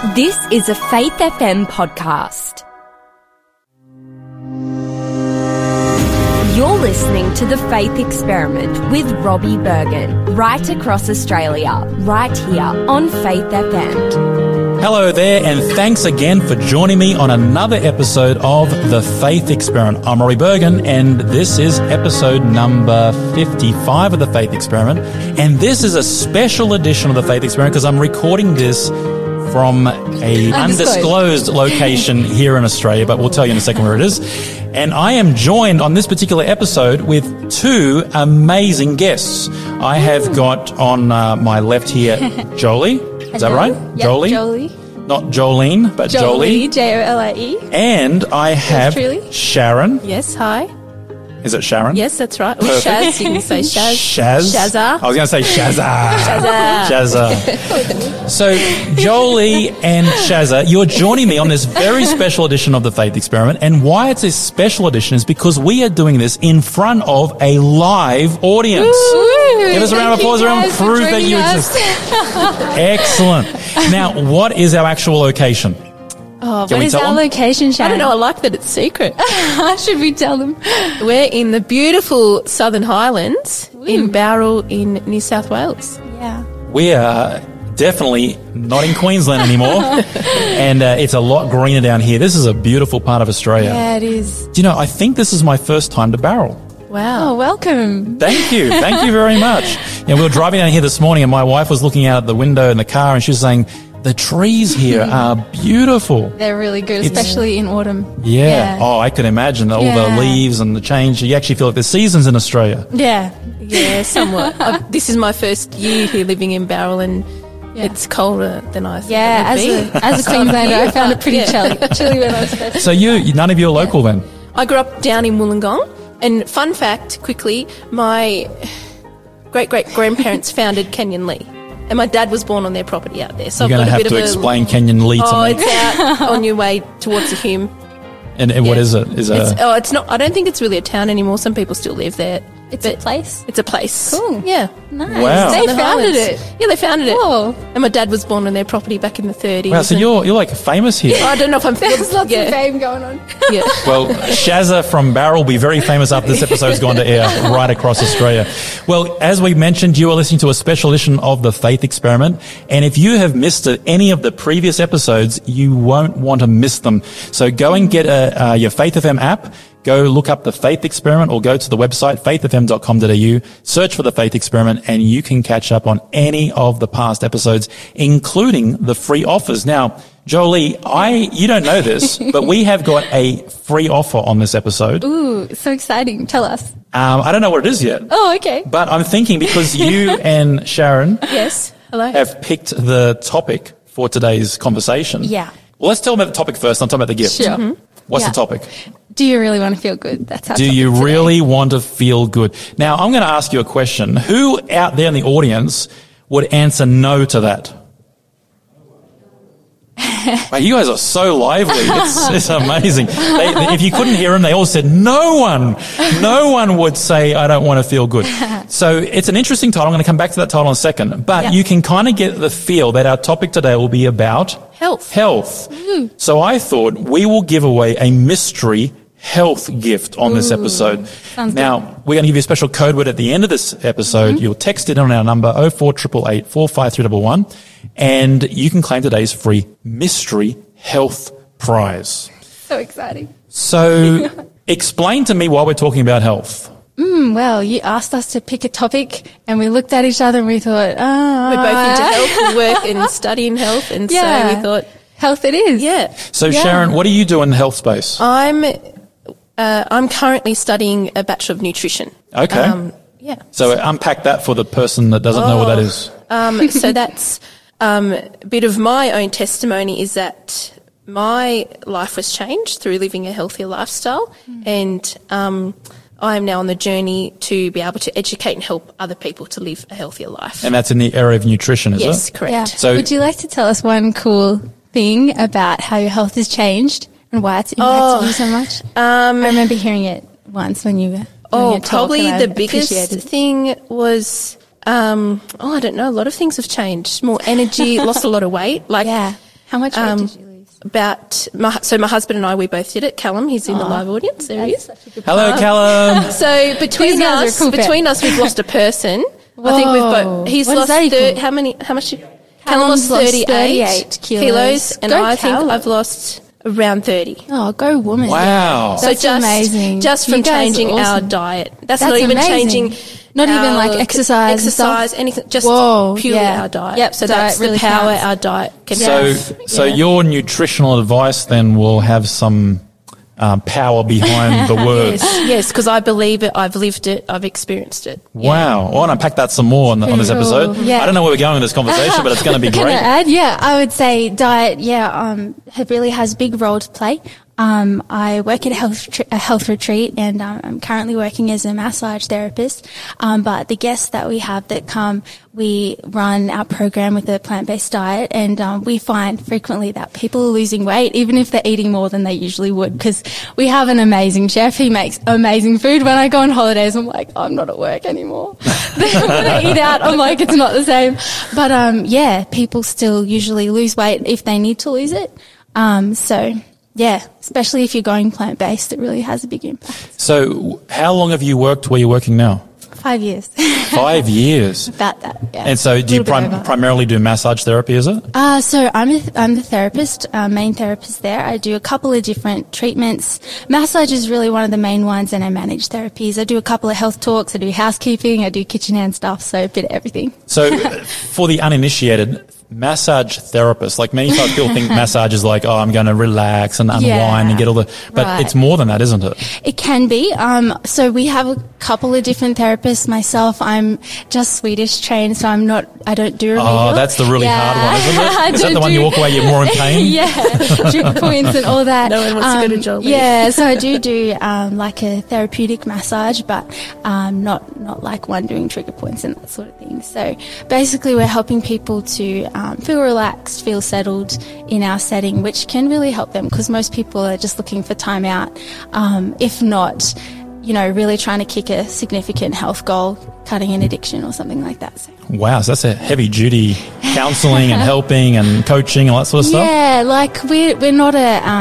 This is a Faith FM podcast. You're listening to The Faith Experiment with Robbie Bergen, right across Australia, right here on Faith FM. Hello there, and thanks again for joining me on another episode of The Faith Experiment. I'm Robbie Bergen, and this is episode number 55 of The Faith Experiment. And this is a special edition of The Faith Experiment because I'm recording this from a undisclosed location here in Australia, but we'll tell you in a second where it is. And I am joined on this particular episode with two amazing guests. I have got on my left here Jolie. Is that right? Yep, Jolie? Jolie. Not Jolene, but Jolie. Jolie. And I have truly. Sharon. Yes, hi. Is it Sharon? Yes, that's right. Or Perfect. Shaz, you can say Shaz. Shazza. Shazza. I was going to say Shazza. Shazza. So, Jolie and Shazza, you're joining me on this very special edition of The Faith Experiment. And why it's a special edition is because we are doing this in front of a live audience. Woo! Give us a round of applause around proof that you exist. Excellent. Now, what is our actual location? Oh, Can what we is tell our them? location, I Sharon? don't know. I like that it's secret. Should we tell them? We're in the beautiful Southern Highlands in Bowral in New South Wales. Yeah. We are definitely not in Queensland anymore, and it's a lot greener down here. This is a beautiful part of Australia. Yeah, it is. Do you know, I think this is my first time to Bowral. Wow. Oh, welcome. Thank you. Thank you very much. We were driving down here this morning, and my wife was looking out the window in the car, and she was saying, the trees here are beautiful. They're really good, especially in autumn. Yeah. Oh, I can imagine all the leaves and the change. You actually feel like there's seasons in Australia. Yeah. Yeah, somewhat. This is my first year here living in Bowral, and it's colder than I thought Yeah, it would be. as a Queenslander, I found it pretty chilly when I was there. So none of you are local then? I grew up down in Wollongong, and fun fact, quickly, my great-great-grandparents founded Kenyon Lee. And my dad was born on their property out there. So You're I've going to got a have bit to of explain Kenyon Lee to Oh, me. it's out on your way towards the Hume. And what is it? It's not. I don't think it's really a town anymore. Some people still live there. It's a place? It's a place. Cool. Yeah. Nice. Wow. They Southern founded Highlands. it. Yeah, they founded it. Cool. And my dad was born on their property back in the 30s. Wow, so and- you're like famous here. I don't know if I'm. There's lots yeah, of fame going on. yeah. Well, Shazza from Bowral will be very famous after this episode's gone to air right across Australia. Well, as we mentioned, you are listening to a special edition of The Faith Experiment. And if you have missed any of the previous episodes, you won't want to miss them. So go and get your Faith FM app. Go look up The Faith Experiment or go to the website, faithfm.com.au, search for The Faith Experiment, and you can catch up on any of the past episodes, including the free offers. Now, Jolie, you don't know this, but we have got a free offer on this episode. Ooh, so exciting. Tell us. I don't know what it is yet, Oh, okay. but I'm thinking because you and Sharon Yes. Hello. have picked the topic for today's conversation. Yeah. Well, let's tell them about the topic first, and I'll tell them about the gift. Sure. Mm-hmm. What's Yeah. the topic? Do you really want to feel good? That's our Do topic you today. really want to feel good? Now, I'm going to ask you a question. Who out there in the audience would answer no to that? Wow, you guys are so lively. It's amazing. If you couldn't hear them, they all said no one would say, I don't want to feel good. So it's an interesting title. I'm going to come back to that title in a second. But you can kind of get the feel that our topic today will be about Health. So I thought we will give away a mystery health gift on this episode. Now, we're going to give you a special code word at the end of this episode. You'll text it on our number 04888 45311 and you can claim today's free mystery health prize. So exciting. So explain to me why we're talking about health. Well, you asked us to pick a topic and we looked at each other and we thought, We're both into health, work and studying health, and so we thought, health it is. yeah. So Sharon, what do you do in the health space? I'm currently studying a Bachelor of Nutrition. Okay. Yeah. So unpack that for the person that doesn't know what that is. So that's a bit of my own testimony is that my life was changed through living a healthier lifestyle, and I am now on the journey to be able to educate and help other people to live a healthier life. And that's in the area of nutrition, is Yes, it? correct. Yeah. So- would you like to tell us one cool thing about how your health has changed and why it's impacted you so much? I remember hearing it once when you were doing your talk, Probably and I the biggest appreciated it. thing was, I don't know, a lot of things have changed. More energy, lost a lot of weight. Like, Yeah. How much weight did you lose? My husband and I, we both did it. Callum, he's in the live audience. There he is. Hello, Callum. So between us, we've lost a person. Whoa. I think we've both. He's What lost does that equal? how much? Callum lost lost 38 kilos. and Go I think Callum. I've lost around 30. Oh, go woman. Wow. So That's amazing. Just You from guys are changing our awesome. diet. That's That's not even amazing. changing. Not even our like exercise and stuff? anything. Just Whoa, purely yeah. our diet. Yep, So diet that's really the power counts. our diet can So, have. so your nutritional advice then will have some power behind the words. Yes, because I believe it. I've lived it. I've experienced it. Wow. I want to unpack that some more on this Cool. episode. Yeah. I don't know where we're going with this conversation, but it's going to be Can I great. add? Yeah, I would say diet, it really has a big role to play. I work at a health retreat and I'm currently working as a massage therapist. But the guests that we have that come, we run our program with a plant-based diet and we find frequently that people are losing weight even if they're eating more than they usually would because we have an amazing chef. He makes amazing food. When I go on holidays, I'm like, I'm not at work anymore. When I eat out, I'm like, it's not the same. But people still usually lose weight if they need to lose it. Yeah, especially if you're going plant-based, it really has a big impact. So how long have you worked where you're working now? 5 years. 5 years. About that, yeah. And so do you Little bit over. primarily do massage therapy, is it? So I'm the therapist, main therapist there. I do a couple of different treatments. Massage is really one of the main ones, and I manage therapies. I do a couple of health talks. I do housekeeping. I do kitchen hand stuff. So a bit of everything. So for the uninitiated, massage therapist, like many times people think massage is like, I'm going to relax and unwind and get all the, but right. it's more than that, isn't it? It can be. So we have a couple of different therapists. Myself, I'm just Swedish trained, so I don't do remedial. Oh, that's the really hard one, isn't it? Is that the one you walk away, you're more in pain? Yeah, trigger points and all that. No one wants to go to Jolie. Yeah, so I do like a therapeutic massage, but not like one doing trigger points and that sort of thing. So basically we're helping people to feel relaxed, feel settled in our setting, which can really help them because most people are just looking for time out. If not, really trying to kick a significant health goal, cutting an addiction or something like that. So. Wow, so that's a heavy duty counselling and helping and coaching and all that sort of stuff? Yeah, like we're not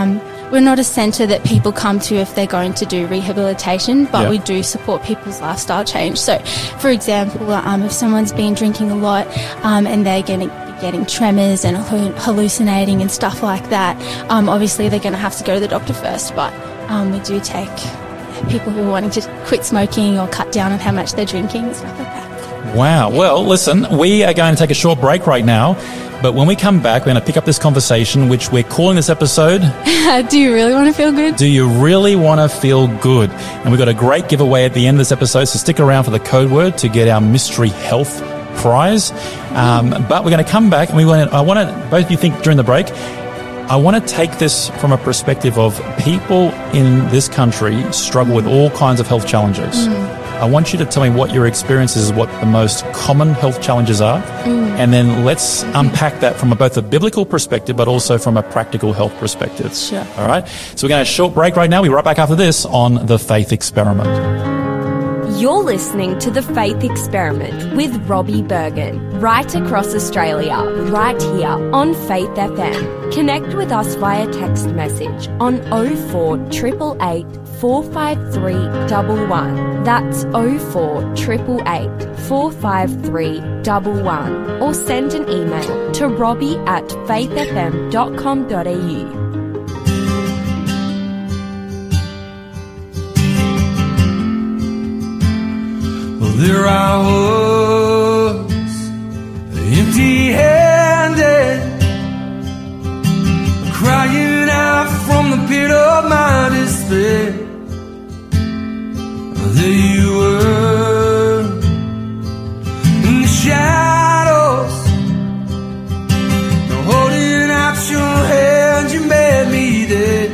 a centre that people come to if they're going to do rehabilitation, but we do support people's lifestyle change. So, for example, if someone's been drinking a lot and they're getting tremors and hallucinating and stuff like that, obviously they're going to have to go to the doctor first, but we do take people who are wanting to quit smoking or cut down on how much they're drinking and stuff like that. Wow. Well, listen, we are going to take a short break right now, but when we come back, we're going to pick up this conversation, which we're calling this episode, Do you really want to feel good? Do You Really Want to Feel Good? And we've got a great giveaway at the end of this episode, so stick around for the code word to get our mystery health prize. But we're going to come back, and I want to, both of you think during the break, I want to take this from a perspective of people in this country struggle with all kinds of health challenges. I want you to tell me what your experience is, what the most common health challenges are, and then let's unpack that from both a biblical perspective but also from a practical health perspective. Sure. All right? So we're going to have a short break right now. We'll be right back after this on The Faith Experiment. You're listening to The Faith Experiment with Robbie Bergen, right across Australia, right here on Faith FM. Connect with us via text message on 0488 453 111. That's 0488 453 111. Or send an email to robbie@faithfm.com.au. There I was, empty-handed, crying out from the pit of my despair. There you were, in the shadows, holding out your hand, you made me there.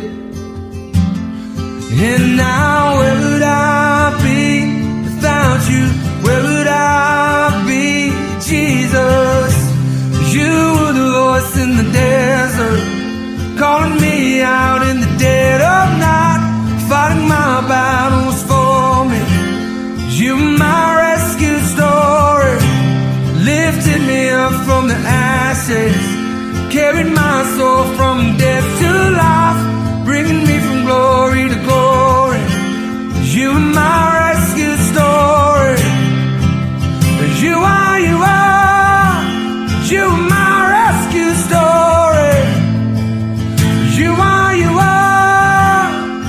And now where would I be without you? Where would I be, Jesus? You were the voice in the desert, calling me out in the dead of night, fighting my battles for me. You were my rescue story, lifted me up from the ashes, carried carried my soul from death to life, bringing me from glory to glory. You are my rescue story. You are, you are, you are my rescue story. You are, you are.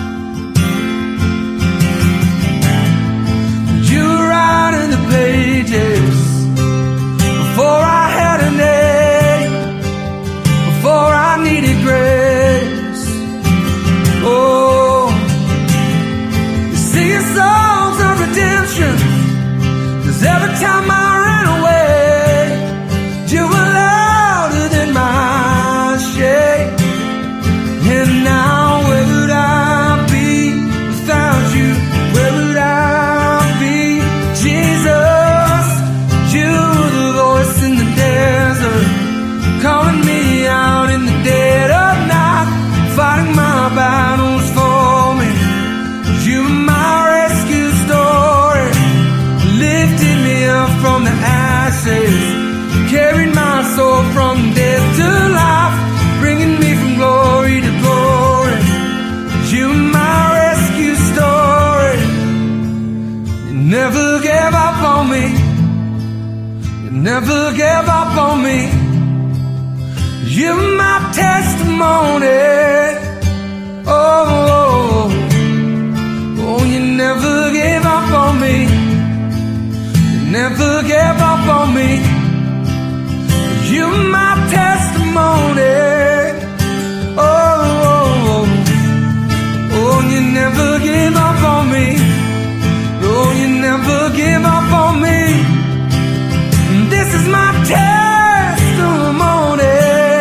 You were writing the pages before I had a name, before I needed grace. Oh, you sing songs of redemption, 'cause every time I ran away, you were louder than my shame. And now where would I be without you? Where would I be? Jesus, you were the voice in the desert, calling me out in the dead of night, fighting my battles for me. You were my rescue story, lifted me up from the ashes, carried my soul from death to life, bringing me from glory to glory. You were my rescue story. You never gave up on me. You never gave up on me. You were my testimony. Oh, oh, oh, you never gave up on me. You never gave up on me. You were my testimony. Oh, oh, oh, oh, you never gave up on me. Oh, you never gave up on me. This is my testimony.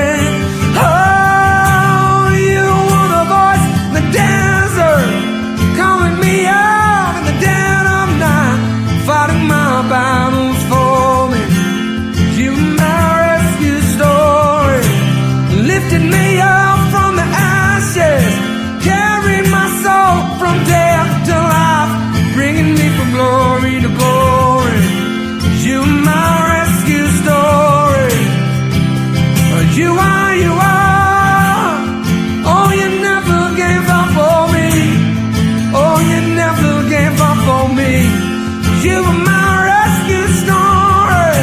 Oh, you were the voice in the desert, calling me out in the dead of night, fighting my battles for me. You were my rescue story, lifted me up from the ashes, carried my soul from death to life, bringing me from glory to glory. You are my rescue story. You are, you are. Oh, you never gave up on me. Oh, you never gave up on me. You are my rescue story.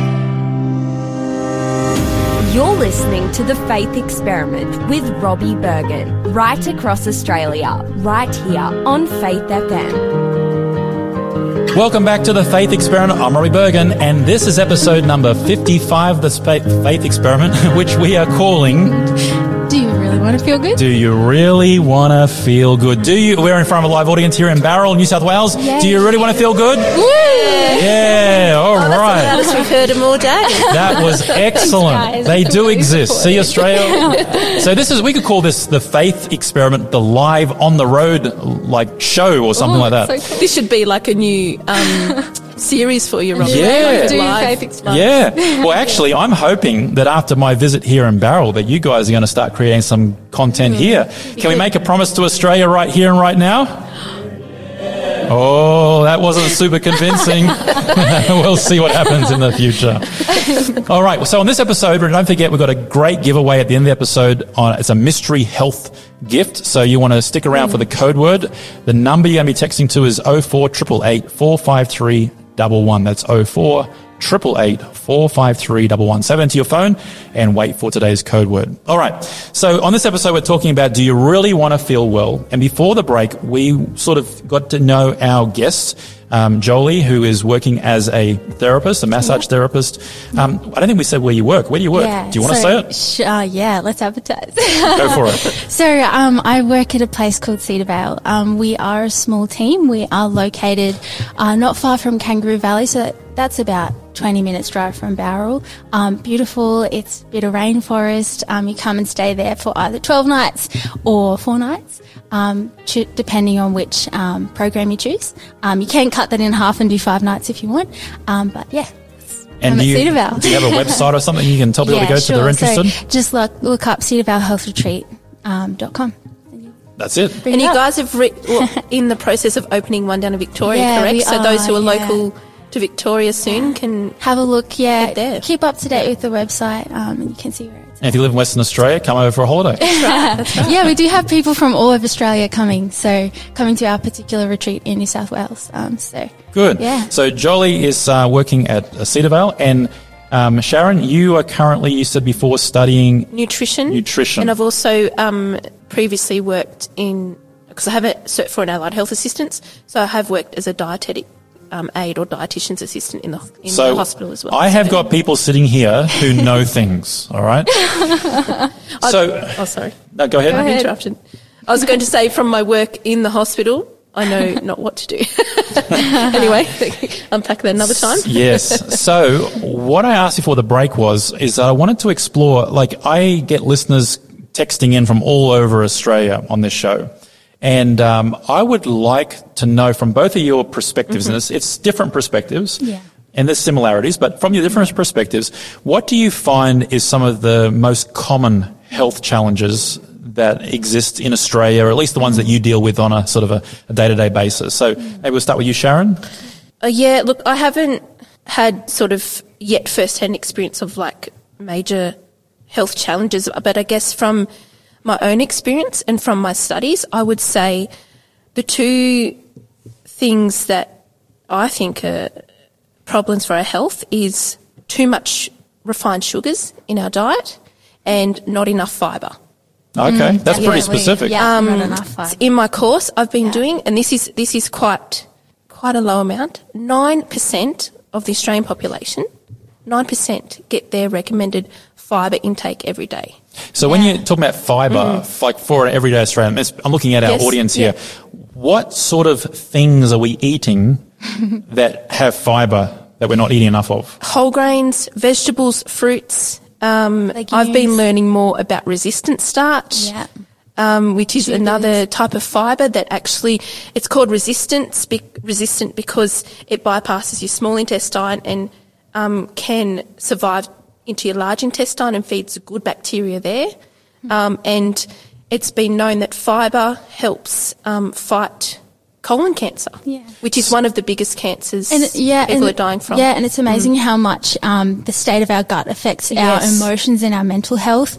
You're listening to The Faith Experiment with Robbie Bergen, right across Australia, right here on Faith FM. Welcome back to the Faith Experiment. I'm Robbie Bergen, and this is episode number 55 of the Faith Experiment, which we are calling... Do you really want to feel good? Do you really want to feel good? Do you? We're in front of a live audience here in Barrel, New South Wales. Yay. Do you really want to feel good? Woo! Yeah, all That's the right. loudest we've heard them all day. That was excellent. guys. They do Really exist. support. See, Australia. So this is, we could call this the Faith Experiment, the live on the road like show or something like that. So cool. This should be like a new series for you, Robbie. Yeah. Do Live. Faith Experiment. Yeah. Well, actually, I'm hoping that after my visit here in Barrel that you guys are going to start creating some content here. Can we make a promise to Australia right here and right now? Oh, that wasn't super convincing. We'll see what happens in the future. All right. So on this episode, don't forget, we've got a great giveaway at the end of the episode. It's a mystery health gift. So you want to stick around for the code word. The number you're going to be texting to is 0488 453 11. That's 0488 453 117 to your phone and wait for today's code word. All right. So on this episode, we're talking about, do you really want to feel well? And before the break, we sort of got to know our guest, Jolie, who is working as a therapist, a massage therapist. I don't think we said where you work. Where do you work? Yeah, Do you want to say it? Yeah, let's advertise. Go for it. So I work at a place called Cedar Vale. We are a small team. We are located not far from Kangaroo Valley, so that's about 20 minutes drive from Barrel. Beautiful. It's a bit of rainforest. You come and stay there for either 12 nights or 4 nights, depending on which program you choose. You can cut that in half and do 5 nights if you want. But yeah. And do you have a website or something you can tell people to go to if they're interested? So just look up cedarvalehealthretreat.com. That's it. And you guys have in the process of opening one down in Victoria, Yeah, correct? we So those who are are, yeah. local to Victoria soon can have a look. head there. Keep up to date with the website, and you can see where it's And if you live in Western Australia, come over for a holiday. Yeah, we do have people from all over Australia coming to our particular retreat in New South Wales. Good. Yeah. So Jolie is working at Cedar Vale, and Sharon, you are currently, you said before, studying nutrition. Nutrition. And I've also previously worked in, because I have a cert for an allied health assistant, so I have worked as a dietetic aide or dietitian's assistant in the hospital as well. I have got people sitting here who know things, all right? Sorry. No, go ahead. I've interrupted. I was going to say from my work in the hospital, I know not what to do. Anyway, unpack that another time. Yes. So what I asked before the break is that I wanted to explore, like I get listeners texting in from all over Australia on this show. And I would like to know from both of your perspectives, and it's different perspectives, and there's similarities, but from your different perspectives, what do you find is some of the most common health challenges that exist in Australia, or at least the ones that you deal with on a sort of a day-to-day basis? So maybe we'll start with you, Sharon. Yeah, look, I haven't had sort of yet first-hand experience of like major health challenges, but I guess from my own experience and from my studies, I would say the two things that I think are problems for our health is too much refined sugars in our diet and not enough fibre. Okay, that's pretty specific. Yeah, not enough fibre. In my course I've been doing, and this is quite a low amount, 9% of the Australian population, 9% get their recommended fibre intake every day. So when you're talking about fibre, like for an everyday Australian, I'm looking at our audience here. What sort of things are we eating that have fibre that we're not eating enough of? Whole grains, vegetables, fruits. Legumes. I've been learning more about resistant starch, which is another type of fibre that actually, it's called resistant because it bypasses your small intestine and can survive into your large intestine and feeds the good bacteria there. And it's been known that fibre helps fight colon cancer, which is one of the biggest cancers people are dying from. Yeah, and it's amazing how much the state of our gut affects our emotions and our mental health.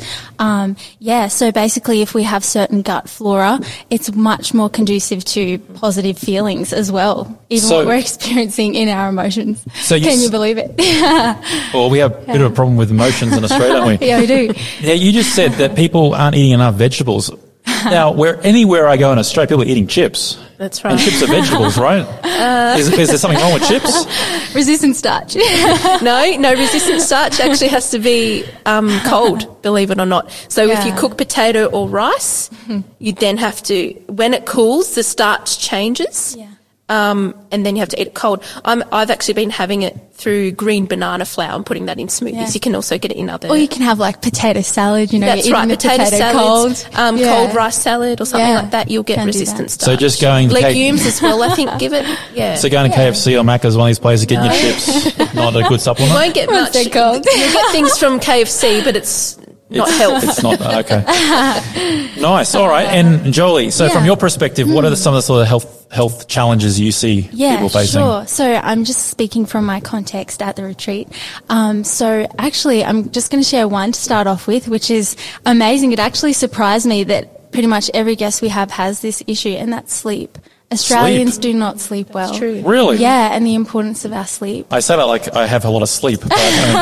So basically if we have certain gut flora, it's much more conducive to positive feelings as well, even what we're experiencing in our emotions. So can you believe it? Well, we have a bit of a problem with emotions in Australia, don't we? Yeah, we do. Yeah, you just said that people aren't eating enough vegetables. Now, anywhere I go in Australia, people are eating chips. That's right. And chips are vegetables, right? Is there something wrong with chips? Resistant starch. No, resistant starch actually has to be cold, believe it or not. So if you cook potato or rice, you then have to, when it cools, the starch changes. Yeah. And then you have to eat it cold. I've actually been having it through green banana flour and putting that in smoothies. Yeah. You can also get it in other... Or you can have like potato salad, That's you're right, eating the potato salads, cold. Cold rice salad or something like that, you'll get resistant starch. So just going... Legumes as well, I think, give it, So going to KFC or Macca's, one of these places, getting your chips, not a good supplement? You won't get much. You'll get things from KFC, but it's not health. It's not, okay. Nice, all right. And Jolie, so from your perspective, what are some of the sort of health challenges you see people facing? Sure. So I'm just speaking from my context at the retreat. So actually, I'm just going to share one to start off with, which is amazing. It actually surprised me that pretty much every guest we have has this issue, and that's sleep. Australians do not sleep well. That's true. Really? Yeah, and the importance of our sleep. I say that like I have a lot of sleep. But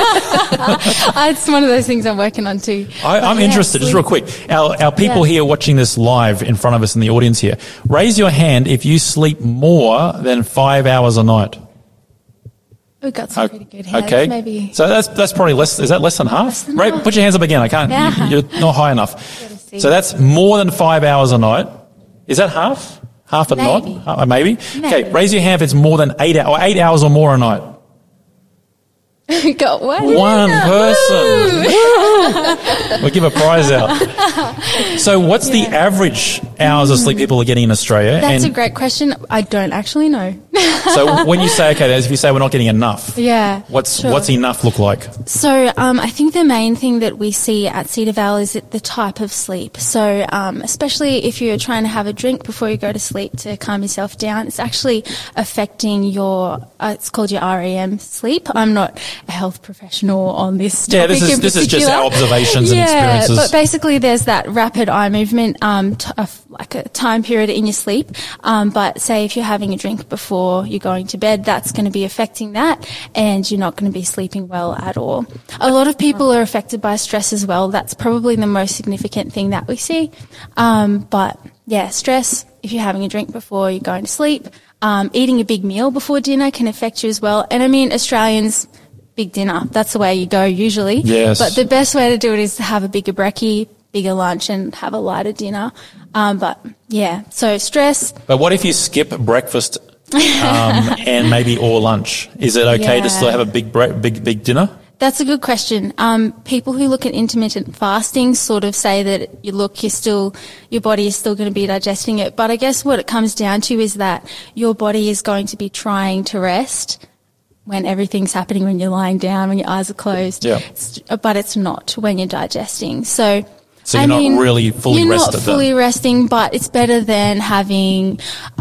it's one of those things I'm working on too. I'm interested, just real quick. Our people here watching this live in front of us in the audience here, raise your hand if you sleep more than 5 hours a night. We've got some pretty good heads, maybe. So that's probably less. Is that less than half? Right, put your hands up again. I can't. Yeah. You're not high enough. So that's more than 5 hours a night. Is that half? Half a night? Maybe. Okay, raise your hand if it's more than 8 hours, or 8 hours or more a night. We got one. One person. We'll give a prize out. So what's the average hours of sleep people are getting in Australia? That's a great question. I don't actually know. So when you say, okay, as if you say we're not getting enough, what's enough look like? So I think the main thing that we see at Cedar Vale is the type of sleep. So especially if you're trying to have a drink before you go to sleep to calm yourself down, it's actually affecting your, it's called your REM sleep. I'm not a health professional on this topic. Yeah, this is just our observations and experiences. But basically there's that rapid eye movement, like a time period in your sleep. But say if you're having a drink before you're going to bed, that's going to be affecting that, and you're not going to be sleeping well at all. A lot of people are affected by stress as well. That's probably the most significant thing that we see. But yeah, stress, if you're having a drink before you're going to sleep, eating a big meal before dinner can affect you as well. And I mean, Australians, big dinner, that's the way you go usually. Yes. But the best way to do it is to have a bigger brekkie, bigger lunch, and have a lighter dinner. But yeah, so stress. But what if you skip breakfast and maybe or lunch? Is it okay to still have a big dinner? That's a good question. People who look at intermittent fasting sort of say that your body is still going to be digesting it. But I guess what it comes down to is that your body is going to be trying to rest when everything's happening, when you're lying down, when your eyes are closed. Yeah. But it's not when you're digesting. So you're not really fully rested. You're not fully resting, but it's better than having,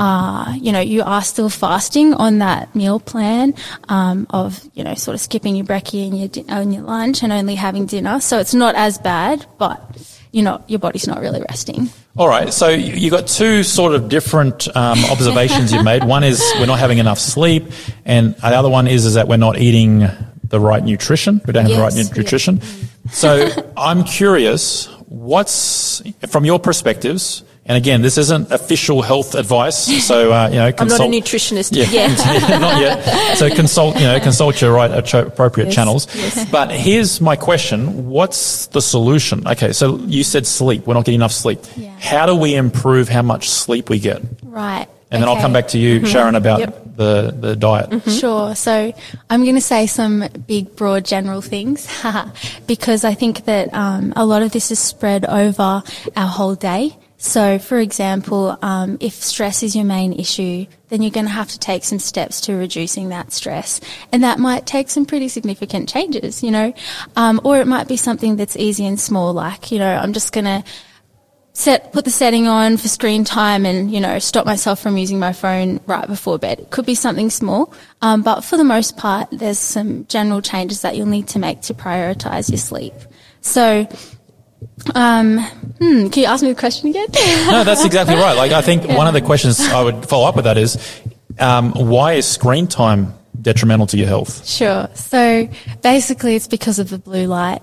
you are still fasting on that meal plan of, sort of skipping your brekkie and your lunch and only having dinner. So it's not as bad, but your body's not really resting. All right. So you got two sort of different observations you've made. One is we're not having enough sleep, and the other one is that we're not eating the right nutrition. We don't have the right nutrition. So I'm curious, what's, from your perspectives, and again, this isn't official health advice, so, consult. I'm not a nutritionist yet. Not yet. So consult your appropriate channels. Yes. But here's my question. What's the solution? Okay, so you said sleep. We're not getting enough sleep. Yeah. How do we improve how much sleep we get? Right. And then I'll come back to you, Sharon, about the diet. Sure. So I'm going to say some big, broad, general things because I think that a lot of this is spread over our whole day. So, for example, if stress is your main issue, then you're going to have to take some steps to reducing that stress. And that might take some pretty significant changes, or it might be something that's easy and small, like, I'm just going to put the setting on for screen time and, stop myself from using my phone right before bed. It could be something small, but for the most part, there's some general changes that you'll need to make to prioritize your sleep. So, can you ask me the question again? No, that's exactly right. Like, I think one of the questions I would follow up with that is, why is screen time detrimental to your health? Sure. So basically it's because of the blue light.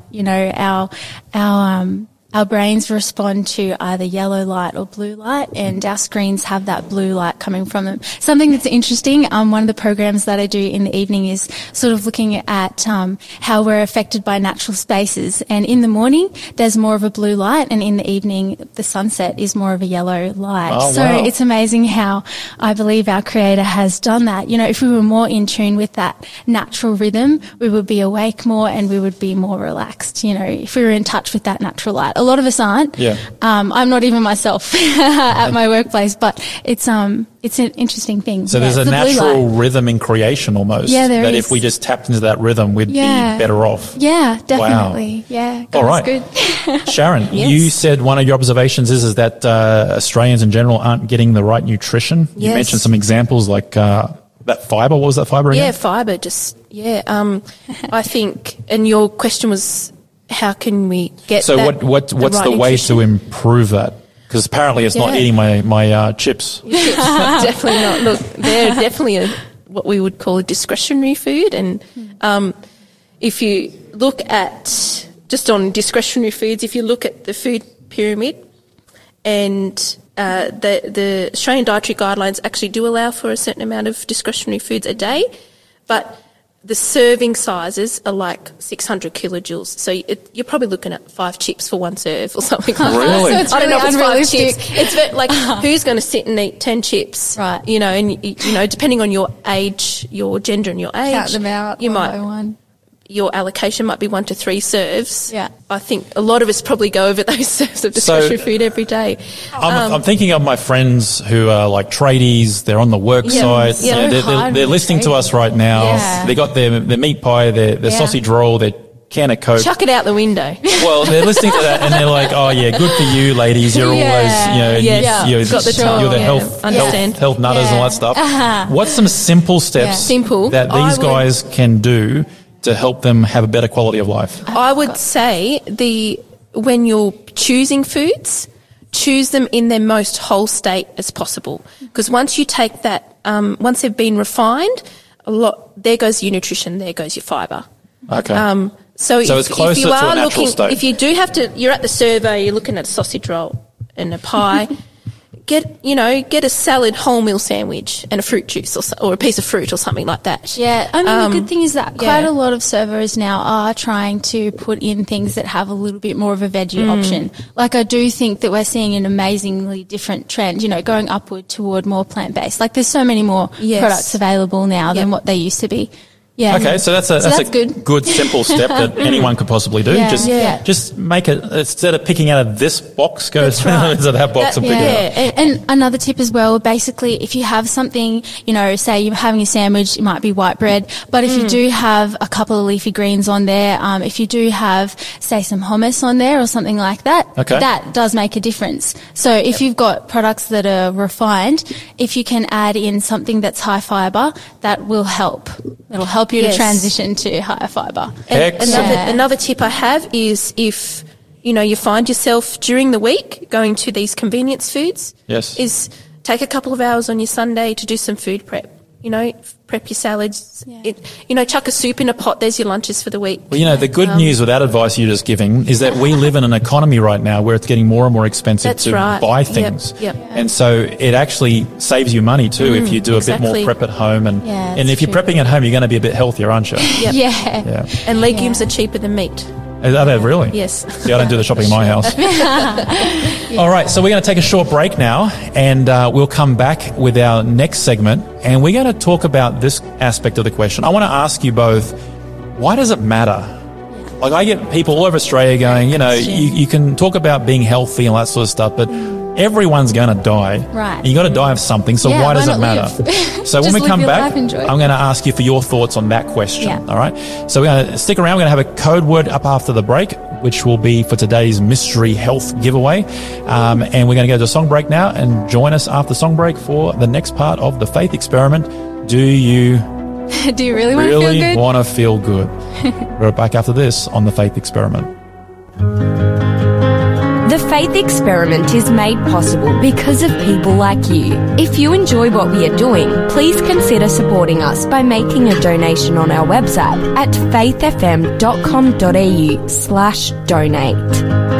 Our brains respond to either yellow light or blue light, and our screens have that blue light coming from them. Something that's interesting, one of the programs that I do in the evening is sort of looking at how we're affected by natural spaces. And in the morning, there's more of a blue light, and in the evening, the sunset is more of a yellow light. Oh, so wow. It's amazing how I believe our Creator has done that. If we were more in tune with that natural rhythm, we would be awake more and we would be more relaxed. If we were in touch with that natural light. A lot of us aren't. Yeah. I'm not even myself at my workplace, but it's an interesting thing. So there's a natural rhythm in creation almost. Yeah, there that is. if we just tapped into that rhythm, we'd be better off. Yeah, definitely. Wow. Yeah. All right. Good. Sharon, Yes. you said one of your observations is that Australians in general aren't getting the right nutrition. You Yes. mentioned some examples like that fiber. What was that fiber again? Yeah, fibre. I think, and your question was, how can we get So that, what's right the way nutrition? to improve that? Because apparently it's not Yeah. eating my chips. Definitely not. Look, they're definitely what we would call a discretionary food. And if you look at, just on discretionary foods, if you look at the food pyramid, and the Australian Dietary Guidelines actually do allow for a certain amount of discretionary foods a day, but the serving sizes are like 600 kilojoules. So you're probably looking at 5 chips for one serve or something like Really? that. So it's I don't know if really it's 5 unrealistic. chips. It's like, who's going to sit and eat 10 chips? Right. And, depending on your age, your gender and your age. Count them out You one might, by one. your allocation might be 1 to 3 serves. Yeah. I think a lot of us probably go over those serves of discretionary food every day. I'm thinking of my friends who are like tradies. They're on the work site. yeah. You know, they're listening to us right now. Yeah. They got their meat pie, their sausage roll, their can of Coke. Chuck it out the window. Well, they're listening to that and they're like, "Oh yeah, good for you, ladies. You're always, you're Got the time. you're the Yeah. health Understand. health nutters and all that stuff." What's some simple steps Simple. that I these would- guys can do to help them have a better quality of life? I would say when you're choosing foods, choose them in their most whole state as possible. Because once you take that, once they've been refined, there goes your nutrition, there goes your fibre. Okay. So it's closer if you to a are natural looking, state. if you do have to, you're at the survey, you're looking at a sausage roll and a pie. Get a salad wholemeal sandwich and a fruit juice or a piece of fruit or something like that. Yeah, I mean, the good thing is that quite yeah. a lot of servers now are trying to put in things that have a little bit more of a veggie option. Like, I do think that we're seeing an amazingly different trend, going upward toward more plant-based. Like, there's so many more Yes. products available now than what they used to be. Yeah. Okay, so that's a good. simple step that anyone could possibly do. Yeah. Just make it, instead of picking out of this box, go into that box and pick it up. And another tip as well, basically, if you have something, say you're having a sandwich, it might be white bread, but if you do have a couple of leafy greens on there, if you do have, say, some hummus on there or something like that, that does make a difference. So if you've got products that are refined, if you can add in something that's high fibre, that will help. It'll help you to transition to higher fibre. Another tip I have is if you find yourself during the week going to these convenience foods, is take a couple of hours on your Sunday to do some food prep. Prep your salads. Chuck a soup in a pot. There's your lunches for the week. Well, the good news with that advice you're just giving is that we live in an economy right now where it's getting more and more expensive to buy things. Yep. And so it actually saves you money too if you do a bit more prep at home. And if you're prepping at home, you're going to be a bit healthier, aren't you? Yep. Yeah. And legumes are cheaper than meat. Are they really? Yes. See, I don't do the shopping in my house. All right, so we're going to take a short break now, and we'll come back with our next segment, and we're going to talk about this aspect of the question. I want to ask you both, why does it matter? Like, I get people all over Australia going, you can talk about being healthy and all that sort of stuff, but everyone's going to die. Right. And you got to die of something, so why does it matter? So when we come back, I'm going to ask you for your thoughts on that question. Yeah. All right? So we're going to stick around. We're going to have a code word up after the break, which will be for today's mystery health giveaway. And we're going to go to a song break now, and join us after the song break for the next part of the Faith Experiment. Do you really want to feel good? We're back after this on the Faith Experiment. The Faith Experiment is made possible because of people like you. If you enjoy what we are doing, please consider supporting us by making a donation on our website at faithfm.com.au/donate.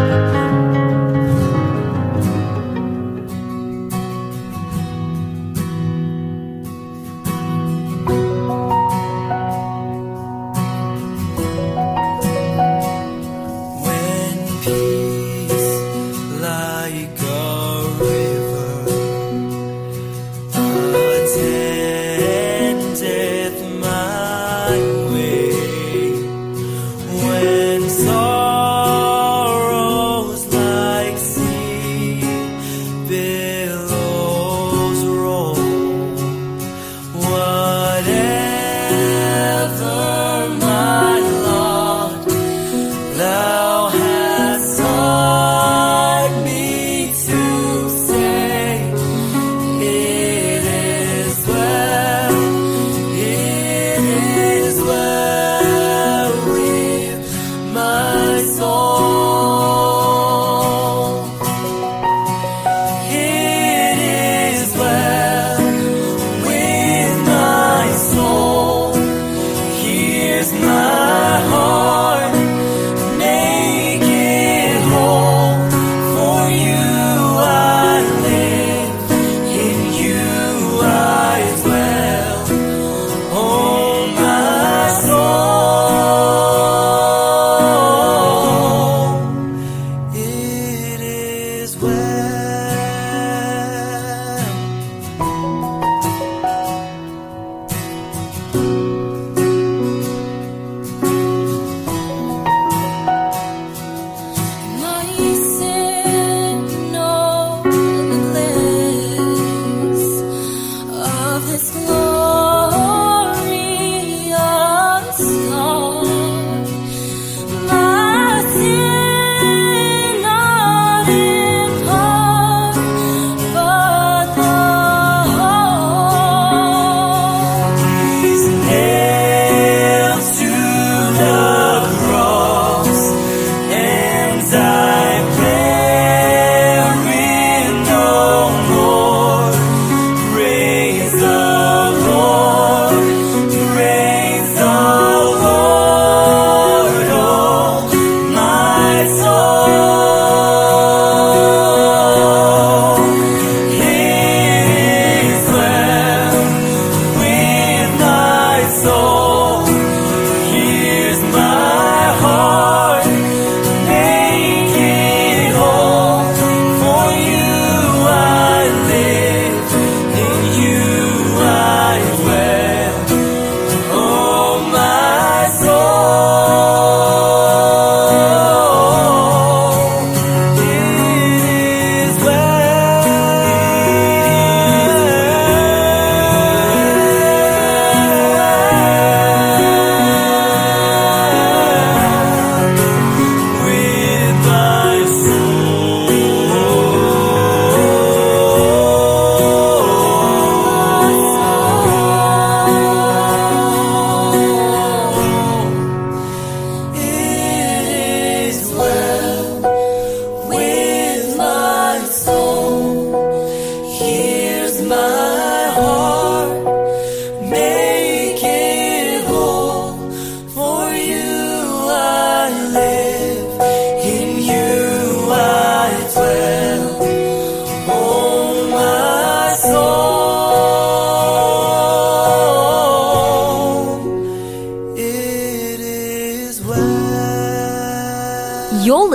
Sorrow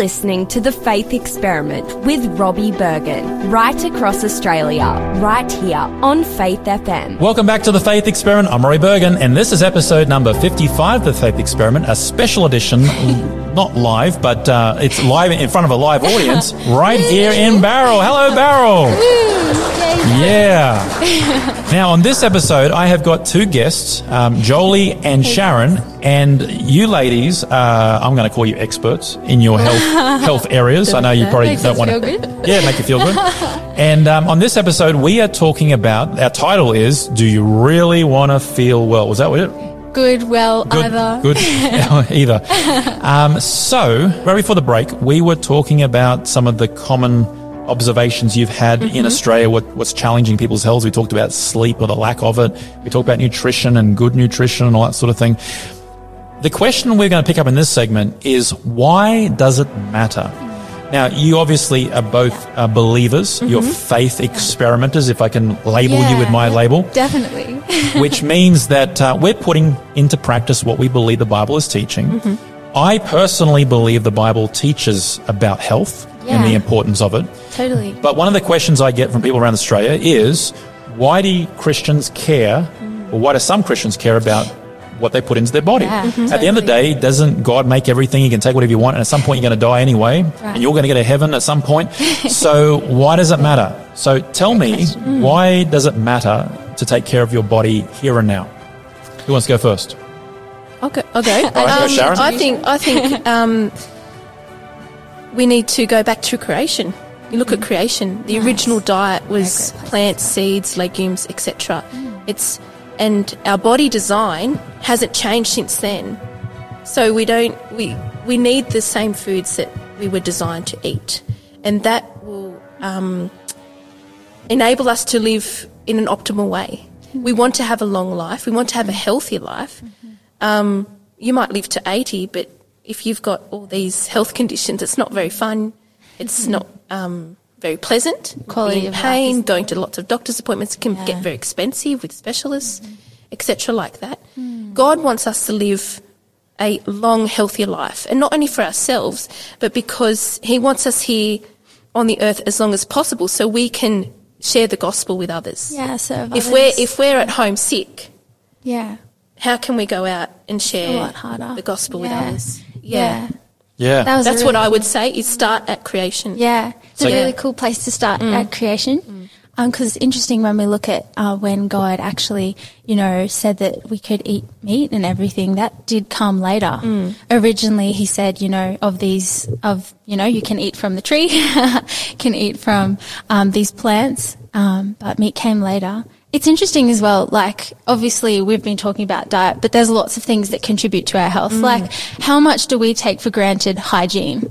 listening to The Faith Experiment with Robbie Bergen, right across Australia, right here on Faith FM. Welcome back to The Faith Experiment. I'm Robbie Bergen, and this is episode number 55 of The Faith Experiment, a special edition, not live, but it's live in front of a live audience right here in Barrel. Hello, Barrel. Yeah. Now, on this episode, I have got two guests, Jolie and Sharon, and you ladies, I'm going to call you experts in your health areas. I know you probably don't want to. Yeah, make you feel good. And on this episode, we are talking about, our title is, Do You Really Want to Feel Well? Was that what it? Good, well, either. Good, either. So, right before the break, we were talking about some of the common observations you've had in Australia, what's challenging people's health. We talked about sleep or the lack of it. We talked about nutrition and good nutrition and all that sort of thing. The question we're going to pick up in this segment is, why does it matter? Now, you obviously are both believers. You're faith experimenters, if I can label you with my label. Definitely. Which means that we're putting into practice what we believe the Bible is teaching. I personally believe the Bible teaches about health and the importance of it. Totally. But one of the questions I get from people around Australia is, why do Christians care, or why do some Christians care about what they put into their body? At the end of the day, doesn't God make everything? You can take whatever you want, and at some point you're going to die anyway, and you're going to get to heaven at some point. So why does it matter? So tell me, why does it matter to take care of your body here and now? Who wants to go first? I'll go. All right, go Sharon. I think we need to go back to creation. You look at creation. The original diet was plants, seeds, legumes, etc. And our body design hasn't changed since then. So we need the same foods that we were designed to eat, and that will enable us to live in an optimal way. We want to have a long life. We want to have a healthy life. You might live to 80, but if you've got all these health conditions, it's not very fun. It's not very pleasant. Quality of pain, life. going to lots of doctor's appointments can get very expensive with specialists, etc. like that. God wants us to live a long, healthy life, and not only for ourselves, but because he wants us here on the earth as long as possible so we can share the gospel with others. Yeah, serve If others. we're at home sick, Yeah. how can we go out and A share lot harder. the gospel with Yeah. others? Yeah. Yeah. That was That's a what really I would say, is start at creation. Yeah, it's So- a really cool place to start at creation. Because it's interesting when we look at when God actually, said that we could eat meat and everything. That did come later. Originally, he said, you can eat from the tree, can eat from these plants, but meat came later. It's interesting as well, obviously we've been talking about diet, but there's lots of things that contribute to our health. How much do we take for granted hygiene?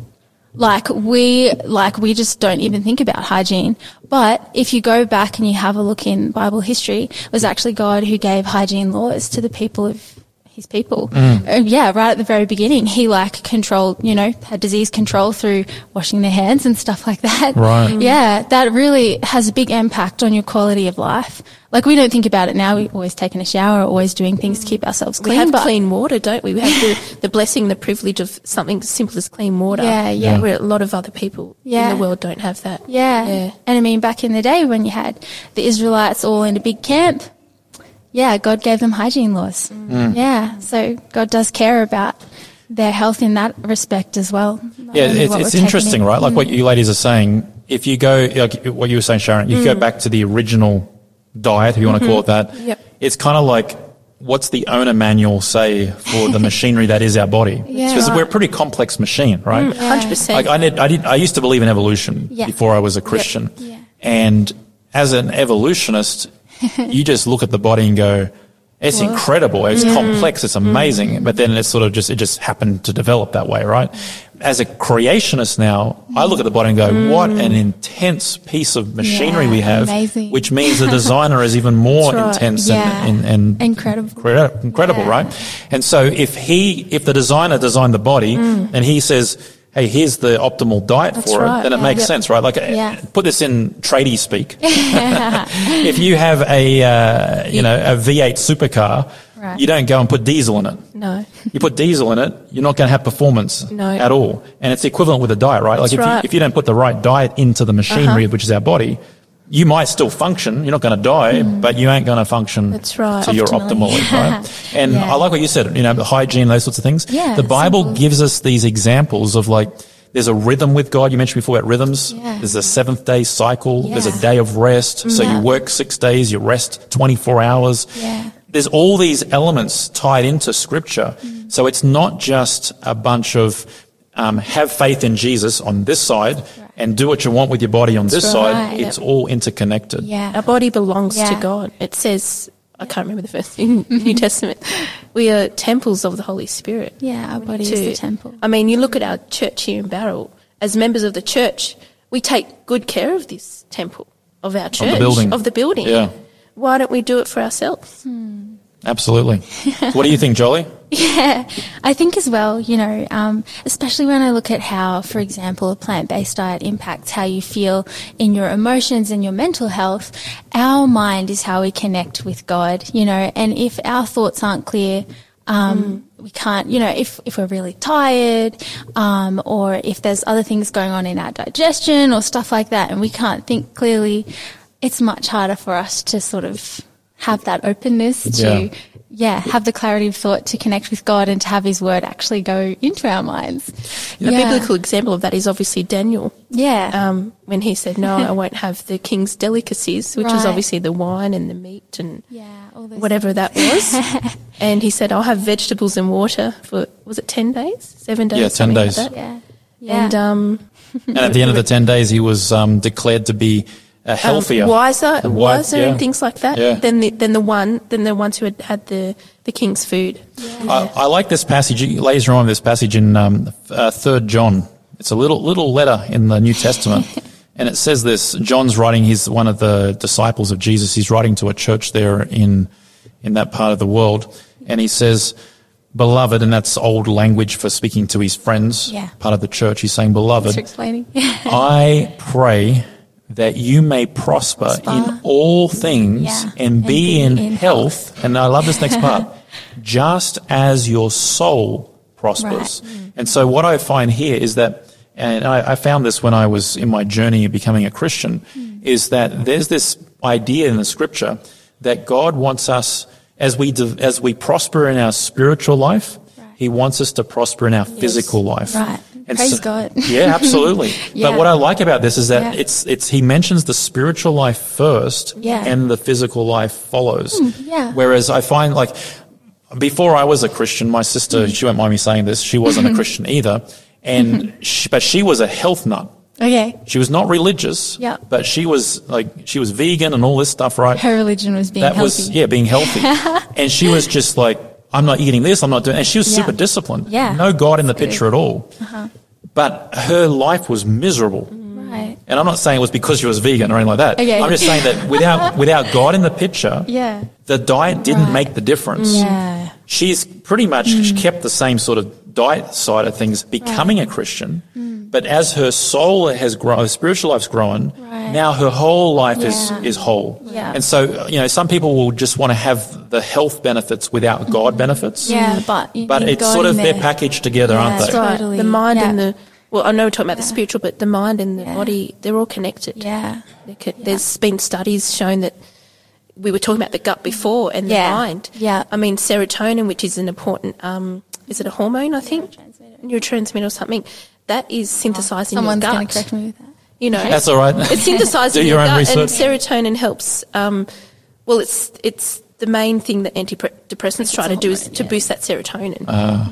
We just don't even think about hygiene. But if you go back and you have a look in Bible history, it was actually God who gave hygiene laws to the people of his people. Right at the very beginning, he controlled, had disease control through washing their hands and stuff like that. Right. Yeah, that really has a big impact on your quality of life. We don't think about it now. We're always taking a shower, always doing things to keep ourselves clean. We have but clean water, don't we? We have the blessing, the privilege of something as simple as clean water. Yeah. Where a lot of other people in the world don't have that. Yeah. And I mean, back in the day when you had the Israelites all in a big camp, God gave them hygiene laws. Yeah. So God does care about their health in that respect as well. Yeah, it's interesting, right? Like what you ladies are saying, if you go, like what you were saying, Sharon, you go back to the original diet, if you want to call it that, it's kind of like, what's the owner manual say for the machinery that is our body? Because we're a pretty complex machine, right? 100%. I used to believe in evolution before I was a Christian. Yeah. And as an evolutionist, you just look at the body and go, it's incredible, it's complex, it's amazing, but then it just happened to develop that way, right? As a creationist now, I look at the body and go, what an intense piece of machinery we have, amazing. which means the designer is even more intense and incredible, right? And so if the designer designed the body and he says, hey, here's the optimal diet for it, then it makes sense, right? Put this in tradie speak. If you have a V8 supercar, Right. You don't go and put diesel in it. No. You put diesel in it, you're not going to have performance at all. And it's equivalent with a diet, right? That's right. If you don't put the right diet into the machinery, which is our body, you might still function. You're not going to die, but you ain't going to function That's right. to your optimally, right? And I like what you said, the hygiene, those sorts of things. Yeah, the Bible simple. gives us these examples of there's a rhythm with God. You mentioned before about rhythms. Yeah. There's a 7th-day cycle. Yeah. There's a day of rest. So you work 6 days, you rest 24 hours. Yeah. There's all these elements tied into Scripture. So it's not just a bunch of have faith in Jesus on this side and do what you want with your body on this side. right. It's all interconnected. Yeah. Our body belongs to Yeah. God. It says, I can't remember the verse in New Testament, we are temples of the Holy Spirit. Yeah, our body is the temple. I mean, you look at our church here in Barrel, as members of the church, we take good care of this temple, of our church, Of the building. Yeah. Why don't we do it for ourselves? Absolutely. What do you think, Jolie? Yeah, I think as well, especially when I look at how, for example, a plant-based diet impacts how you feel in your emotions and your mental health, our mind is how we connect with God, and if our thoughts aren't clear, we can't, if we're really tired, or if there's other things going on in our digestion or stuff like that, and we can't think clearly, it's much harder for us to sort of have that openness to, have the clarity of thought to connect with God and to have His Word actually go into our minds. A biblical example of that is obviously Daniel. Yeah. When he said, no, I won't have the king's delicacies, which is obviously the wine and the meat and all those whatever that was. And he said, I'll have vegetables and water for, was it 10 days? 7 days? Yeah, 10 days. Like that. Yeah. And, And at the end of the 10 days, he was declared to be healthier. wiser and things like that Yeah. than the ones who had the king's food. I like this passage. It lays around this passage in 3 John. It's a little letter in the New Testament. And it says this. John's writing, he's one of the disciples of Jesus. He's writing to a church there in that part of the world. And he says, beloved, and that's old language for speaking to his friends, part of the church. He's saying, beloved, Thanks for explaining. I pray that you may prosper in all things and be in health. And I love this next part. Just as your soul prospers. Right. And so what I find here is that, and I found this when I was in my journey of becoming a Christian, is that there's this idea in the Scripture that God wants us, as we prosper in our spiritual life, He wants us to prosper in our physical life. Right. And Praise God. Yeah, absolutely. Yeah. But what I like about this is that it's he mentions the spiritual life first and the physical life follows. Whereas I find before I was a Christian, my sister, she won't mind me saying this, she wasn't a Christian either. And but she was a health nut. Okay. She was not religious, but she was vegan and all this stuff, right? Her religion was being healthy. Being healthy. And she was just like, I'm not eating this, I'm not doing, and she was super disciplined. Yeah. No God in the picture at all. But her life was miserable. Right. And I'm not saying it was because she was vegan or anything like that. Okay. I'm just saying that without God in the picture, the diet didn't make the difference. Yeah. She's pretty much kept the same sort of diet side of things, becoming a Christian. But as her soul has grown, her spiritual life's grown, now her whole life is whole. Yeah. And so, some people will just want to have the health benefits without God benefits. Yeah, but it's God sort of, in they're there. packaged together, aren't they? That's right. Totally. The mind and Yeah. I know we're talking about the spiritual, but the mind and the body, they're all connected. Yeah. There's been studies showing that we were talking about the gut before and the mind. Yeah. I mean, serotonin, which is an important, is it a hormone, I think? Neurotransmitter or something. That is synthesized in your Someone's gut. going to correct me with that. That's all right. It's synthesized Do in your your own gut, research. and serotonin helps. It's the main thing that antidepressants try to do is to boost that serotonin.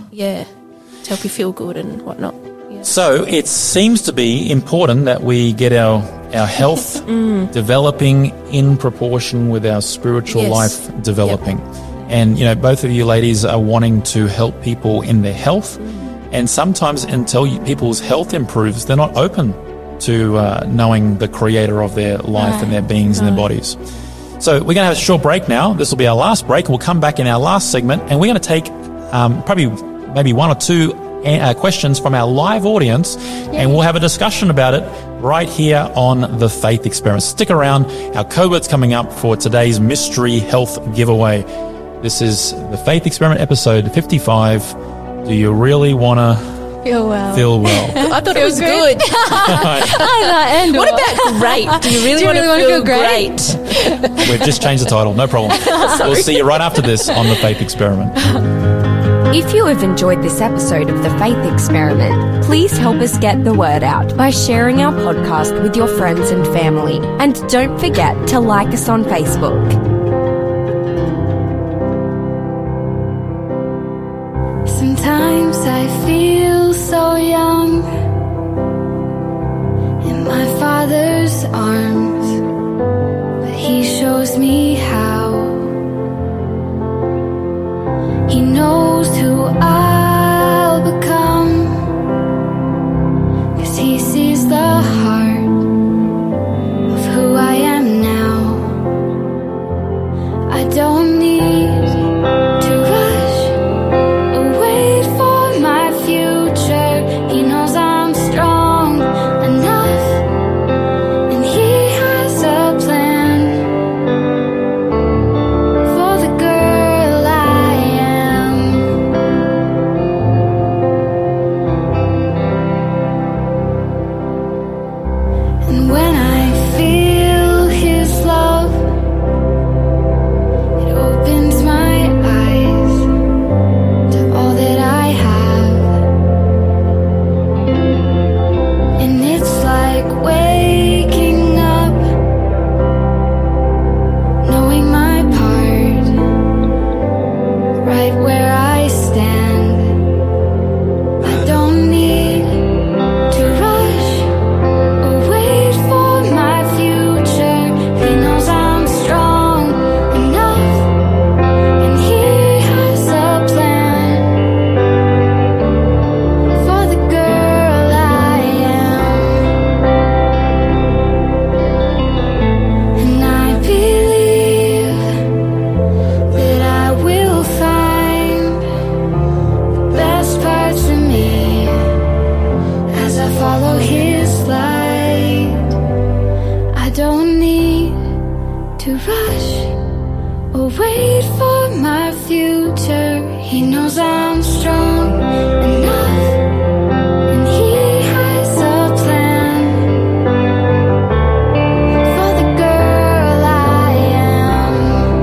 To help you feel good and whatnot. Yeah. So it seems to be important that we get our health developing in proportion with our spiritual life developing. And, both of you ladies are wanting to help people in their health. And sometimes until people's health improves, they're not open to knowing the creator of their life and their beings and their bodies. So we're going to have a short break now. This will be our last break. We'll come back in our last segment, and we're going to take probably maybe one or two questions from our live audience, and we'll have a discussion about it right here on The Faith Experiment. Stick around. Our code word's coming up for today's mystery health giveaway. This is the Faith Experiment, episode 55. Do you really want to Feel well. feel well? I thought it was good. What about great? Do you really want to feel great? We've just changed the title. No problem. We'll see you right after this on the Faith Experiment. If you have enjoyed this episode of The Faith Experiment, please help us get the word out by sharing our podcast with your friends and family. And don't forget to like us on Facebook. Sometimes I feel so young in my Father's arms, but He shows me how. He knows who I'll become, 'cause He sees the heart of who I am now. I don't need to rush or wait for my future. He knows I'm strong enough, and He has a plan for the girl I am. And when I feel His love, it opens my eyes to all that I have. And it's like waking up, knowing my part, right where I stand. I don't need to rush or wait for my future. He knows I'm strong enough, and He has a plan for the girl I am. And I believe that I will find the best parts of me as I follow His light. I don't need to rush or wait for my future. He knows I'm strong enough, and He has a plan for the girl I am.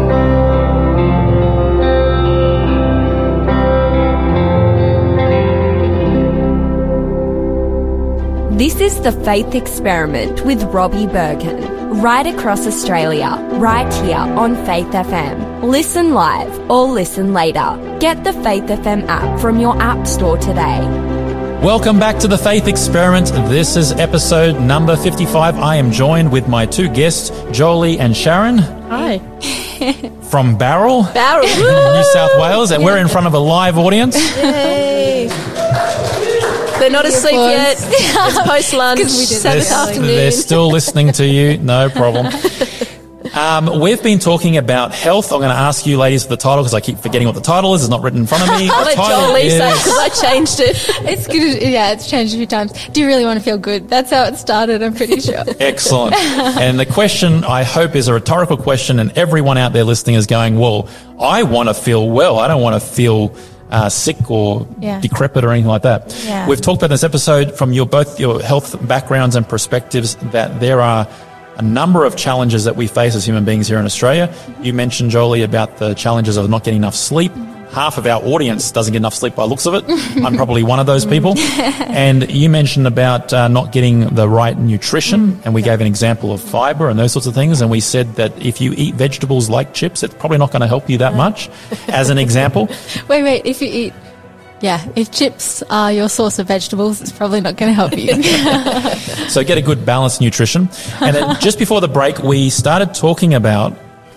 This is The Faith Experiment with Robbie Bergen, right across Australia, right here on Faith FM. Listen live or listen later. Get the Faith FM app from your app store today. Welcome back to the Faith Experiment. This is episode number 55. I am joined with my two guests, Jolie and Sharon, Hi. from Barrel, Barrel. New South Wales, and we're in front of a live audience. Yay. They're not asleep yet. It's post-lunch, Sabbath afternoon. They're still listening to you. No problem. We've been talking about health. I'm going to ask you ladies for the title because I keep forgetting what the title is. It's not written in front of me. I'll The let title Jolie say is- because I changed it. It's good. Yeah, it's changed a few times. Do you really want to feel good? That's how it started, I'm pretty sure. Excellent. And the question, I hope, is a rhetorical question, and everyone out there listening is going, well, I want to feel well. I don't want to feel sick or Yeah. decrepit or anything like that. Yeah. We've talked about in this episode from both your health backgrounds and perspectives that there are a number of challenges that we face as human beings here in Australia. You mentioned, Jolie, about the challenges of not getting enough sleep. Half of our audience doesn't get enough sleep by the looks of it. I'm probably one of those people. And you mentioned about not getting the right nutrition, and we gave an example of fibre and those sorts of things, and we said that if you eat vegetables like chips, it's probably not going to help you that much, as an example. Wait, if you eat... Yeah, if chips are your source of vegetables, it's probably not going to help you. So get a good balanced nutrition. And then just before the break, we started talking about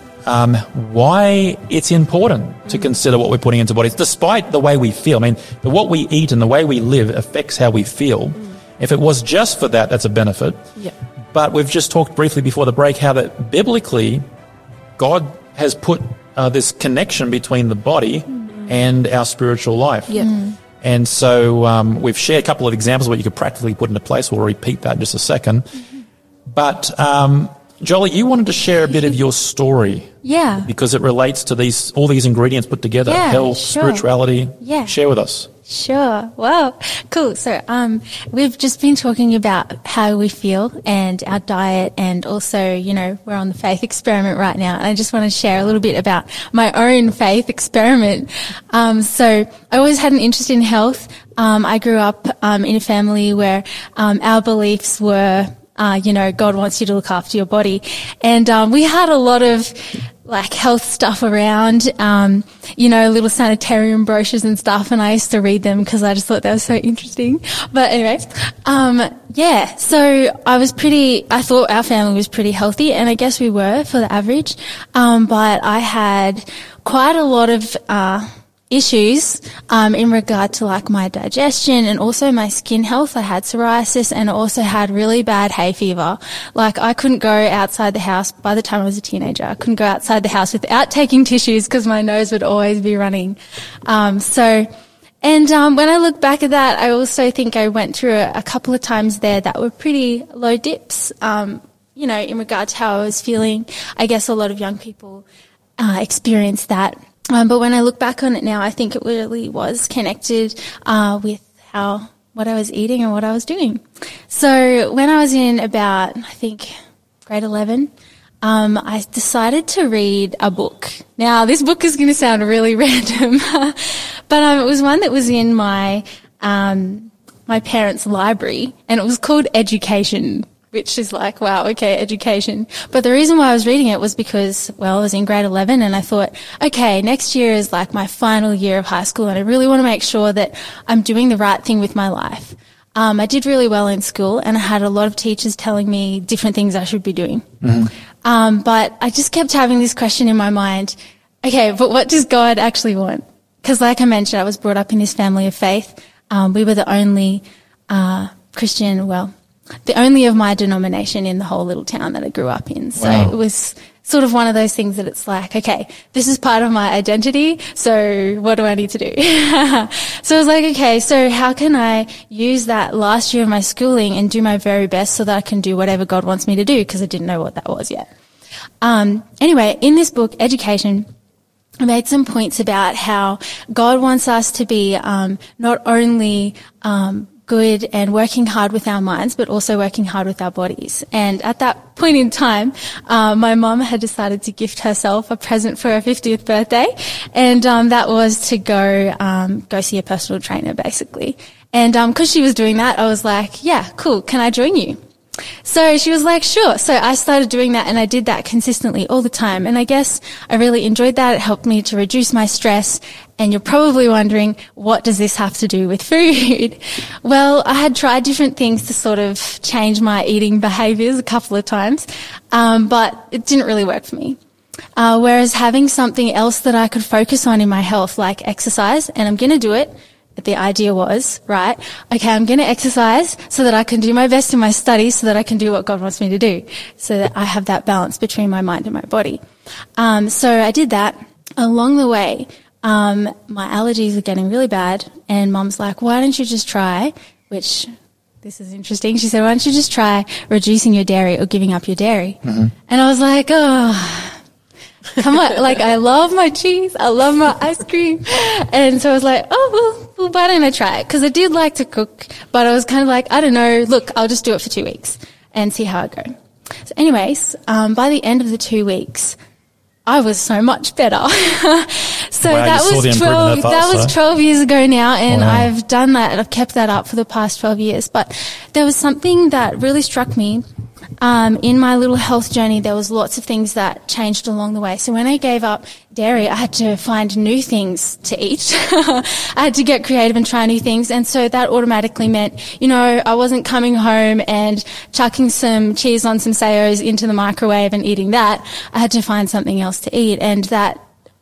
why it's important to consider what we're putting into bodies, despite the way we feel. I mean, what we eat and the way we live affects how we feel. If it was just for that, that's a benefit. Yeah. But we've just talked briefly before the break how that biblically, God has put this connection between the body and our spiritual life. Yeah. And so we've shared a couple of examples of what you could practically put into place. We'll repeat that in just a second. But Jolie, you wanted to share a bit of your story. Yeah. Because it relates to all these ingredients put together. Yeah, health, sure. spirituality. Yeah. Share with us. Sure. Wow. Cool. So, we've just been talking about how we feel and our diet, and also, you know, we're on the faith experiment right now. And I just want to share a little bit about my own faith experiment. So I always had an interest in health. I grew up, in a family where, our beliefs were, you know, God wants you to look after your body. And, we had a lot of, like, health stuff around, you know, little sanitarium brochures and stuff, and I used to read them because I just thought they were so interesting. But anyway, yeah, so I thought our family was pretty healthy, and I guess we were for the average, but I had quite a lot of, issues in regard to like my digestion and also my skin health. I had psoriasis and also had really bad hay fever. Like I couldn't go outside the house by the time I was a teenager. I couldn't go outside the house without taking tissues because my nose would always be running. When I look back at that, I also think I went through a couple of times there that were pretty low dips, you know, in regard to how I was feeling. I guess a lot of young people experience that. But when I look back on it now, I think it really was connected with what I was eating and what I was doing. So when I was in about, I think, grade 11, I decided to read a book. Now, this book is going to sound really random, but it was one that was in my parents' library, and it was called Education, which is like, wow, okay, education. But the reason why I was reading it was because, well, I was in grade 11 and I thought, okay, next year is like my final year of high school and I really want to make sure that I'm doing the right thing with my life. I did really well in school and I had a lot of teachers telling me different things I should be doing. Mm-hmm. But I just kept having this question in my mind, okay, but what does God actually want? Because like I mentioned, I was brought up in this family of faith. We were the only Christian, the only of my denomination in the whole little town that I grew up in. So It was sort of one of those things that it's like, okay, this is part of my identity, so what do I need to do? So I was like, okay, so how can I use that last year of my schooling and do my very best so that I can do whatever God wants me to do, because I didn't know what that was yet. Anyway, in this book, Education, I made some points about how God wants us to be not only good and working hard with our minds, but also working hard with our bodies. And at that point in time, my mum had decided to gift herself a present for her 50th birthday, and that was to go see a personal trainer, basically. And because she was doing that, I was like, yeah, cool, can I join you? So she was like, sure. So I started doing that, and I did that consistently all the time. And I guess I really enjoyed that. It helped me to reduce my stress. And you're probably wondering, what does this have to do with food? Well, I had tried different things to sort of change my eating behaviours a couple of times, but it didn't really work for me. Whereas having something else that I could focus on in my health, like exercise, and I'm going to do it. The idea was, right, okay, I'm going to exercise so that I can do my best in my studies, so that I can do what God wants me to do, so that I have that balance between my mind and my body. So I did that. Along the way, my allergies were getting really bad, and Mum's like, why don't you just try, which this is interesting. She said, why don't you just try reducing your dairy or giving up your dairy? Mm-hmm. And I was like, oh, come on, like I love my cheese, I love my ice cream. And so I was like, oh, well, why don't I try it? Because I did like to cook, but I was kind of like, I don't know, look, I'll just do it for 2 weeks and see how I go. So anyways, by the end of the 2 weeks, I was so much better. So wow, that was 12 years ago now, and wow. I've done that, and I've kept that up for the past 12 years. But there was something that really struck me. In my little health journey, there was lots of things that changed along the way. So when I gave up dairy, I had to find new things to eat. I had to get creative and try new things. And so that automatically meant, you know, I wasn't coming home and chucking some cheese on some Sayos into the microwave and eating that. I had to find something else to eat. And that,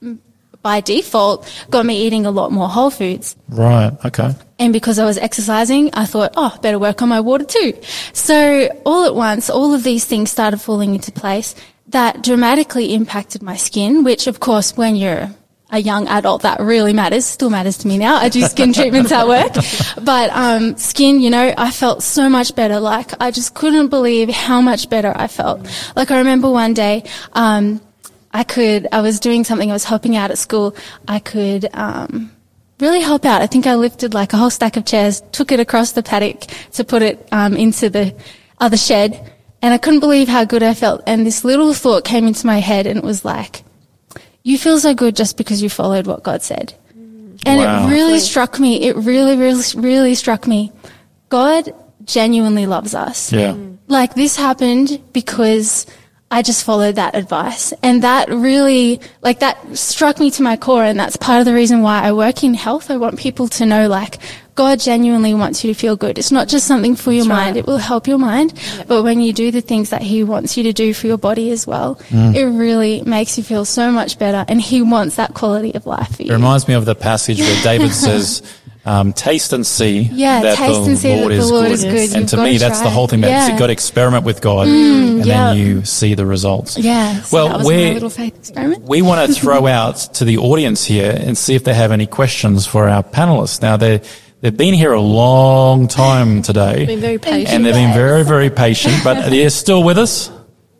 by default, got me eating a lot more whole foods. Right, okay. And because I was exercising, I thought, better work on my water too. So all at once, all of these things started falling into place that dramatically impacted my skin, which of course, when you're a young adult, that really matters. Still matters to me now. I do skin treatments at work. But skin, you know, I felt so much better. Like, I just couldn't believe how much better I felt. Like, I remember one day, I was doing something, I was helping out at school. I could really help out. I think I lifted like a whole stack of chairs, took it across the paddock to put it into the other shed, and I couldn't believe how good I felt. And this little thought came into my head, and it was like, you feel so good just because you followed what God said. And Wow. it really struck me. It really, really, really struck me. God genuinely loves us. Yeah. Like, this happened because I just followed that advice. And that really, like, that struck me to my core. And that's part of the reason why I work in health. I want people to know, like, God genuinely wants you to feel good. It's not just something for your mind. It will help your mind. But when you do the things that He wants you to do for your body as well, it really makes you feel so much better. And He wants that quality of life for It you. reminds me of the passage where David says, taste and see that taste the and see Lord that the is Lord good. is good. And You've to got me, to that's try the whole thing. it. You've got to experiment with God, and then you see the results. Yeah. So Well, that was my little faith experiment. we want to throw out to the audience here and see if they have any questions for our panelists. Now, they've been here a long time today. Been very patient. And they've been very, very patient, but they're still with us?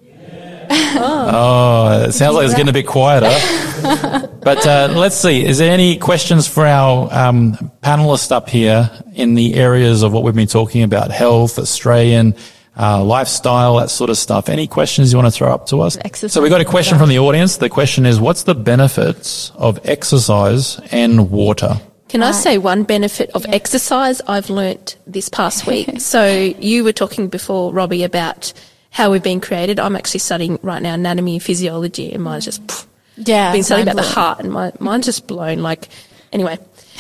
Oh, it sounds like it's getting a bit quieter. But let's see. Is there any questions for our panelists up here in the areas of what we've been talking about? Health, Australian, lifestyle, that sort of stuff. Any questions you want to throw up to us? Exercise. So we got a question from the audience. The question is, what's the benefits of exercise and water? Can I say one benefit of exercise I've learnt this past week? So you were talking before, Robbie, about how we've been created. I'm actually studying right now anatomy and physiology, and mine's just Yeah. been studying about the mind-blowing. heart, and mine's just blown. Like, anyway,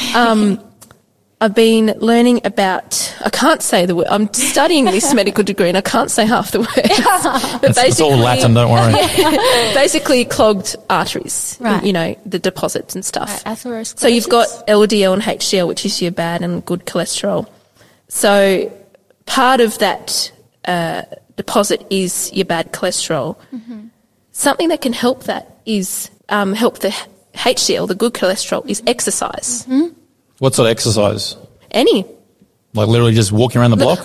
I've been learning about. I can't say the word. I'm studying this medical degree, and I can't say half the words. But It's all Latin, don't worry. basically clogged arteries, Right. you know, the deposits and stuff. Atherosclerosis. So you've got LDL and HDL, which is your bad and good cholesterol. So part of that deposit is your bad cholesterol. Mm-hmm. Something that can help that is help the HDL, the good cholesterol, is exercise. Mm-hmm. What sort of exercise? Any. Like literally just walking around the block?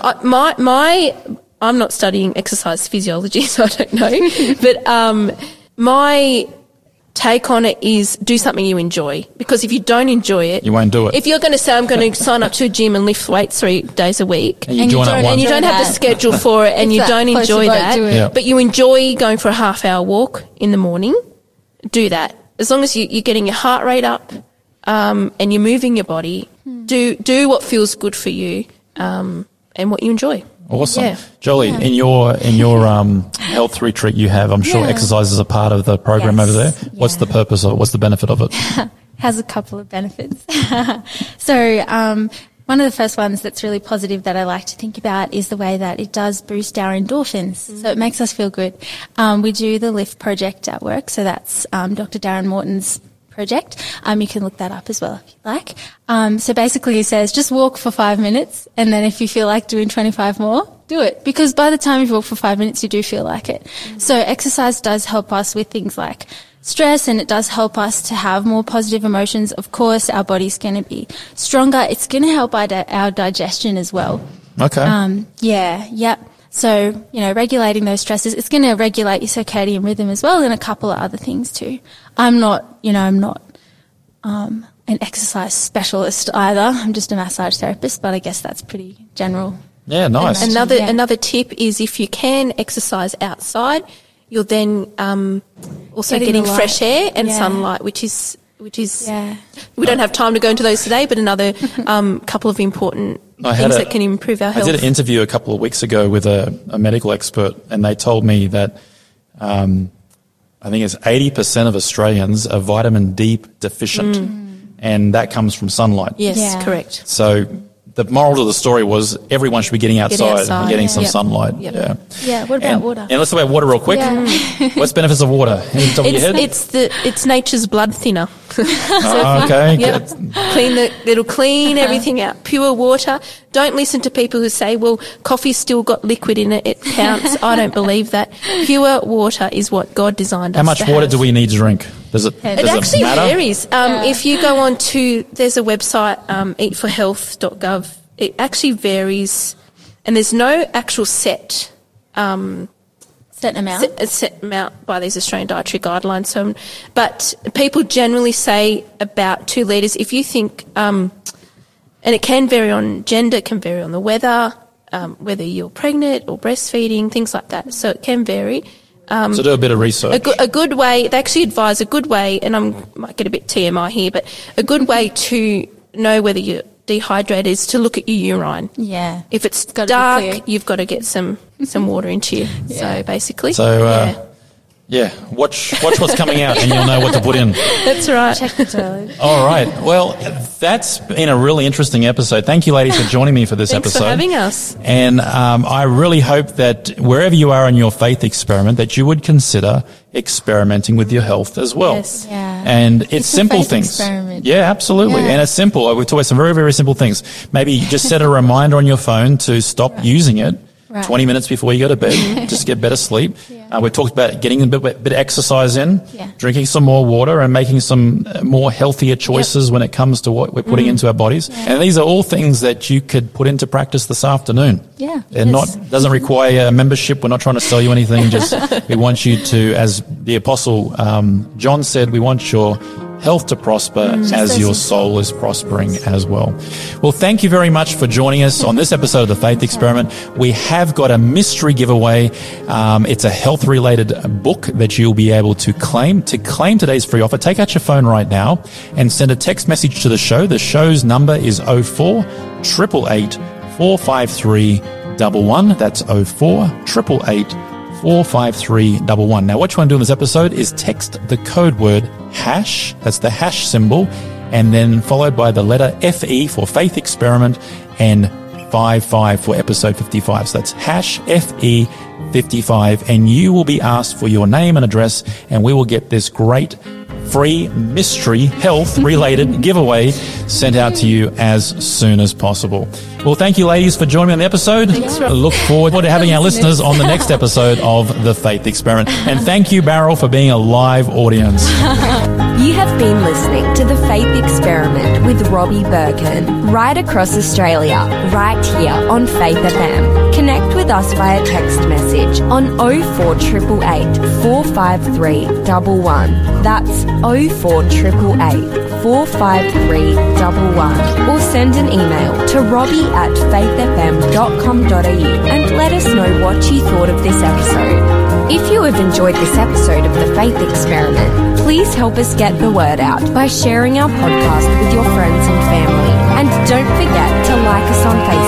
I'm not studying exercise physiology, so I don't know. But my take on it is do something you enjoy. Because if you don't enjoy it, You won't do it. If you're going to say, I'm going to sign up to a gym and lift weights 3 days a week, And you join at once. and you don't have the that. schedule for it, and It's you that don't close, enjoy you won't that, do it. Yeah. but you enjoy going for a half-hour walk in the morning, do that. As long as you're getting your heart rate up and you're moving your body, do what feels good for you and what you enjoy. Awesome. Yeah. Jolie, in your health retreat you have, I'm sure Yeah. exercise is a part of the program Yes. over there. What's the purpose of it? What's the benefit of it? Has a couple of benefits. So, one of the first ones that's really positive that I like to think about is the way that it does boost our endorphins. So it makes us feel good. We do the LIFT project at work. So that's Dr. Darren Morton's project. You can look that up as well if you like. So basically he says just walk for 5 minutes, and then if you feel like doing 25 more, do it. Because by the time you walk for 5 minutes, you do feel like it. So exercise does help us with things like stress, and it does help us to have more positive emotions. Of course, our body's going to be stronger. It's going to help our digestion as well. Okay. Yeah. So, regulating those stresses, it's going to regulate your circadian rhythm as well, and a couple of other things too. I'm not an exercise specialist either. I'm just a massage therapist, but I guess that's pretty general. Yeah, nice. Yeah. Another tip is if you can exercise outside, you're then also Getting getting the light. fresh air and Yeah. sunlight, which is Yeah. we don't have time to go into those today, but another couple of important things that can improve our health. I did an interview a couple of weeks ago with a medical expert, and they told me that I think it's 80% of Australians are vitamin D deficient, and that comes from sunlight. Yes, Yeah. correct. So the moral of the story was everyone should be getting outside and getting some Yep. sunlight. Yep. Yeah. Yeah. What about water? And let's talk about water real quick. Yeah. What's the benefits of water? Any top of your head? It's nature's blood thinner. Okay. Yep. It'll clean everything out. Pure water. Don't listen to people who say, well, coffee's still got liquid in it. It counts. I don't believe that. Pure water is what God designed us How much to water have. do we need to drink? Does it It actually matter? varies. If you go on to, there's a website, eatforhealth.gov. It actually varies, and there's no actual set amount by these Australian dietary guidelines. So, but people generally say about 2 litres. If you think, and it can vary on gender, it can vary on the weather, whether you're pregnant or breastfeeding, things like that. So it can vary. So do a bit of research. A good way, they actually advise a good way, and I might get a bit TMI here, but a good way to know whether you're dehydrated is to look at your urine. Yeah. If it's Gotta be dark, clear. you've got to get some water into you. So basically. Yeah, watch what's coming out and you'll know what to put in. That's right. Check the toilet. All right. Well, that's been a really interesting episode. Thank you, ladies, for joining me for this Thanks episode. for having us. And I really hope that wherever you are in your faith experiment, that you would consider experimenting with your health as well. Yes. Yeah. And it's a simple faith things. experiment. Yeah, absolutely. Yeah. And it's simple. We've talked about some very, very simple things. Maybe just set a reminder on your phone to stop using it. Right. 20 minutes before you go to bed, just get better sleep. We've talked about getting a bit of exercise in, drinking some more water, and making some more healthier choices when it comes to what we're putting into our bodies. And these are all things that you could put into practice this afternoon. Yeah. And doesn't require a membership. We're not trying to sell you anything. Just we want you to, as the Apostle John said, we want your health to prosper as your soul is prospering as well. Well, thank you very much for joining us on this episode of The Faith Experiment. We have got a mystery giveaway. It's a health-related book that you'll be able to claim. To claim today's free offer, take out your phone right now and send a text message to the show. The show's number is 04 888 453 11. That's 04 888 45311. Now, what you want to do in this episode is text the code word hash, that's the hash symbol, and then followed by the letter FE for Faith Experiment and 55 for episode 55. So that's hash FE 55, and you will be asked for your name and address, and we will get this great free mystery health related giveaway sent out to you as soon as possible. Well, thank you, ladies, for joining me on the episode. I look forward to having our listeners on the next episode of The Faith Experiment. And thank you, Beryl, for being a live audience. You have been listening to The Faith Experiment with Robbie Birkin, right across Australia, right here on Faith FM. Connect with us via text message on 04888 453 11. That's 04888 453 11. Or send an email to robbie@faithfm.com.au and let us know what you thought of this episode. If you have enjoyed this episode of The Faith Experiment, please help us get the word out by sharing our podcast with your friends and family. And don't forget to like us on Facebook